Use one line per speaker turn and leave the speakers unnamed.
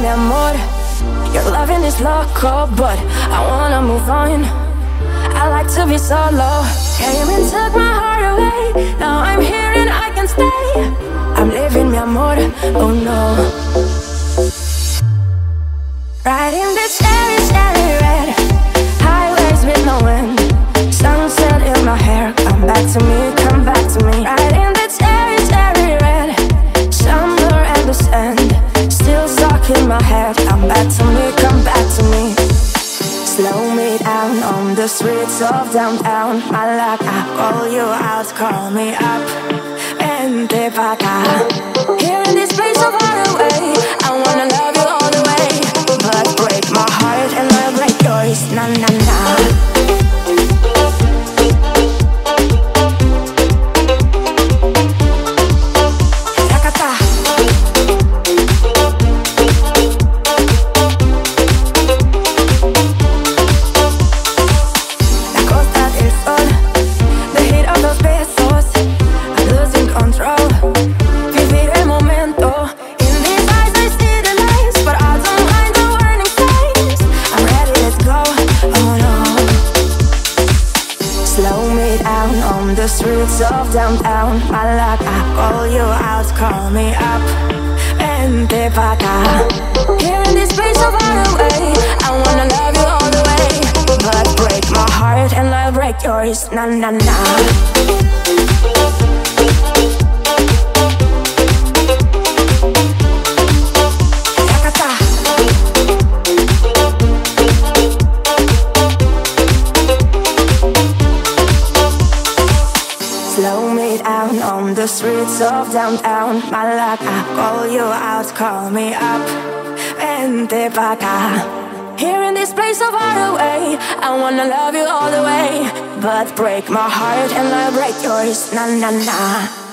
mi amor. Your loving is loco, but I wanna move on. I like to be solo. Came and took my heart away. Now I'm here and I can stay. I'm living mi amor, oh no. Riding the cherry, cherry red highways with no wind. Sunset in my hair, come back to me, come back to me. Riding the cherry, cherry red summer and the sand. Still stuck in my head, come back to me, come back to me. Slow me down on the streets of downtown. My luck, I call you out, call me up. Vente pa' acá. Here in this place so far away, I wanna love you all the way. But break my heart and I'll break yours, na na na. The streets of downtown, my luck, I call you out, call me up. Vente pa' acá. Here in this place so far away, I wanna love you all the way. But break my heart and I'll break yours, na na na. Slow me down on the streets of downtown. My luck, I call you out, call me up. Vente pa' acá. Here in this place so far away, I wanna love you all the way. But break my heart and I'll break yours, na na na.